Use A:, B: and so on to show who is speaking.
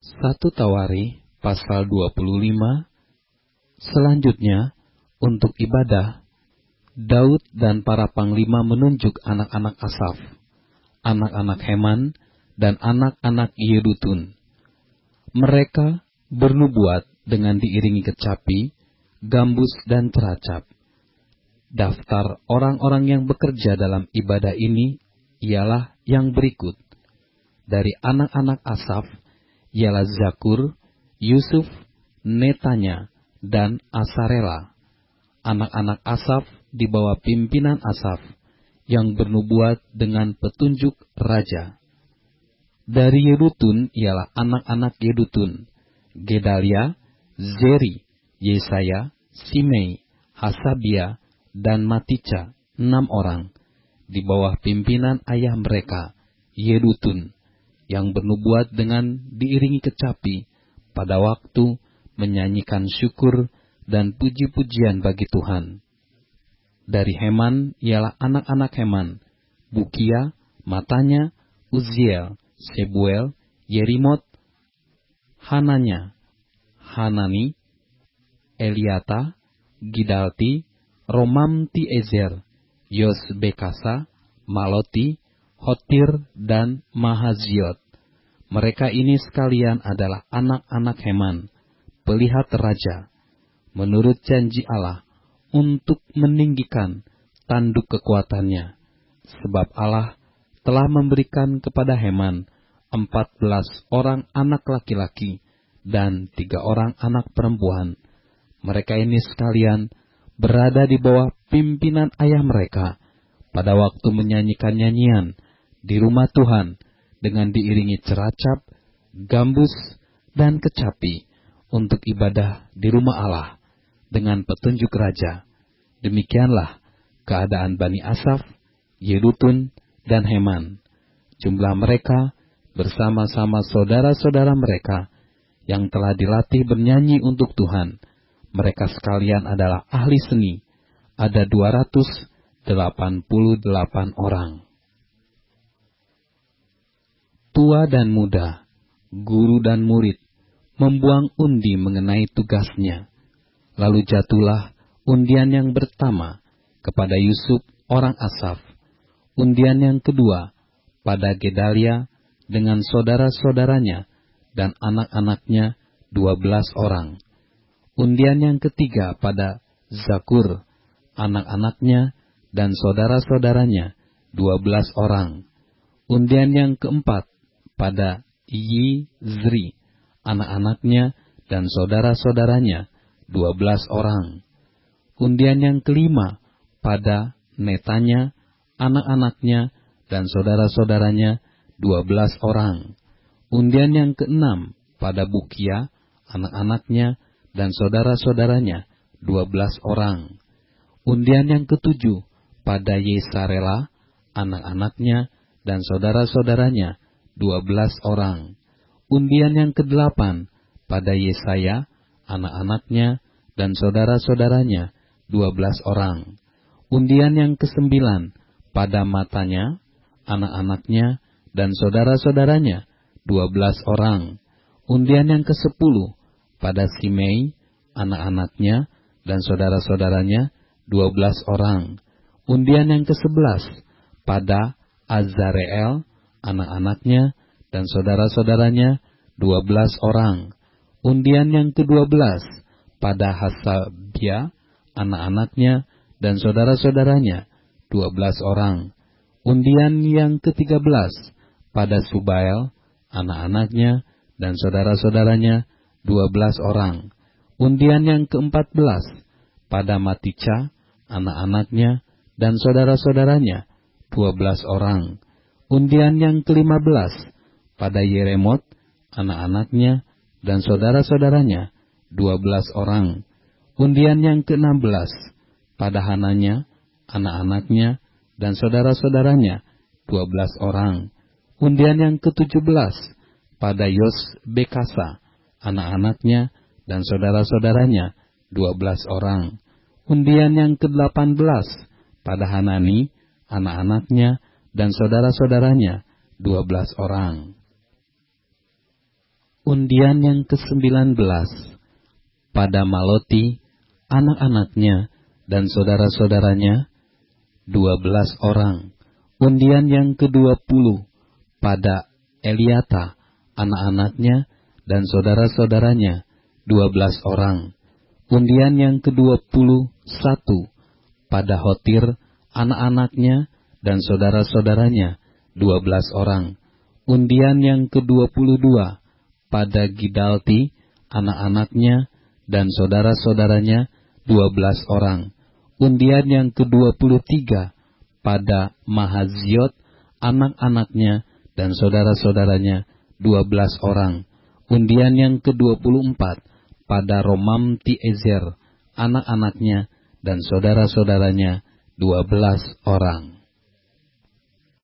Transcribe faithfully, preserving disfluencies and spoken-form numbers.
A: satu Tawari pasal dua puluh lima. Selanjutnya, untuk ibadah, Daud dan para panglima menunjuk anak-anak Asaf, anak-anak Heman, dan anak-anak Yedutun. Mereka bernubuat dengan diiringi kecapi, gambus, dan teracap. Daftar orang-orang yang bekerja dalam ibadah ini ialah yang berikut. Dari anak-anak Asaf, ialah Zakur, Yusuf, Netanya, dan Asarela. Anak-anak Asaf di bawah pimpinan Asaf, yang bernubuat dengan petunjuk raja. Dari Yedutun ialah anak-anak Yedutun, Gedalia, Zeri, Yesaya, Simei, Hasabia, dan Matica, enam orang, di bawah pimpinan ayah mereka, Yedutun, yang bernubuat dengan diiringi kecapi pada waktu menyanyikan syukur dan puji-pujian bagi Tuhan. Dari Heman ialah anak-anak Heman, Bukia, Matanya, Uziel, Sebuel, Yerimot, Hananya, Hanani, Eliata, Gidalti, Romamti-Ezer, Yosbekasa, Maloti, Hotir, dan Mahaziot. Mereka ini sekalian adalah anak-anak Heman, pelihat raja, menurut janji Allah, untuk meninggikan tanduk kekuatannya. Sebab Allah telah memberikan kepada Heman empat belas orang anak laki-laki dan tiga orang anak perempuan. Mereka ini sekalian berada di bawah pimpinan ayah mereka pada waktu menyanyikan nyanyian di rumah Tuhan dengan diiringi ceracap, gambus, dan kecapi untuk ibadah di rumah Allah dengan petunjuk raja. Demikianlah keadaan Bani Asaf, Yedutun, dan Heman. Jumlah mereka bersama-sama saudara-saudara mereka yang telah dilatih bernyanyi untuk Tuhan. Mereka sekalian adalah ahli seni, ada dua ratus delapan puluh delapan orang. Tua dan muda, guru dan murid, membuang undi mengenai tugasnya. Lalu jatuhlah undian yang pertama kepada Yusuf orang Asaf, undian yang kedua pada Gedalia dengan saudara-saudaranya dan anak-anaknya dua belas orang. Undian yang ketiga pada Zakur, anak-anaknya dan saudara-saudaranya dua belas orang. Undian yang keempat pada Yizri, anak-anaknya dan saudara-saudaranya dua belas orang. Undian yang kelima pada Netanya, anak-anaknya dan saudara-saudaranya dua belas orang. Undian yang keenam pada Bukia, anak-anaknya dan saudara-saudaranya dua belas orang. Undian yang ketujuh pada Yesarela, anak-anaknya dan saudara-saudaranya dua belas orang. Undian yang kedelapan pada Yesaya, anak-anaknya dan saudara-saudaranya dua belas orang. Undian yang kesembilan pada Matanya, anak-anaknya dan saudara-saudaranya dua belas orang. Undian yang kesepuluh pada Simei, anak-anaknya dan saudara-saudaranya dua belas orang. Undian yang kesebelas pada Azareel, anak-anaknya dan saudara-saudaranya dua belas orang. Undian yang kedua belas pada Hasabia, anak-anaknya dan saudara-saudaranya dua belas orang. Undian yang ketiga belas pada Subael, anak-anaknya dan saudara-saudaranya dua belas orang. Undian yang keempat belas pada Matica, anak-anaknya dan saudara-saudaranya dua belas orang. Undian yang kelima belas pada Yeremot, anak-anaknya dan saudara-saudaranya dua belas orang. Undian yang keenam belas pada Hananya, anak-anaknya dan saudara-saudaranya dua belas orang. Undian yang ketujuh belas pada Yosbekasa, anak-anaknya dan saudara-saudaranya dua belas orang. Undian yang kedelapan belas pada Hanani, anak-anaknya dan saudara-saudaranya dua belas orang. Undian yang kesembilan belas, pada Maloti, anak-anaknya, dan saudara-saudaranya, dua belas orang. Undian yang kedua puluh, pada Eliata, anak-anaknya, dan saudara-saudaranya, dua belas orang. Undian yang kedua puluh satu, pada Hotir, anak-anaknya, dan saudara-saudaranya, dua belas orang. Undian yang kedua puluh dua, pada Gidalti, anak-anaknya, dan saudara-saudaranya, dua belas orang. Undian yang kedua puluh tiga, pada Mahaziot, anak-anaknya, dan saudara-saudaranya, dua belas orang. Undian yang kedua puluh empat, pada Romamti-Ezer, anak-anaknya, dan saudara-saudaranya, dua belas orang.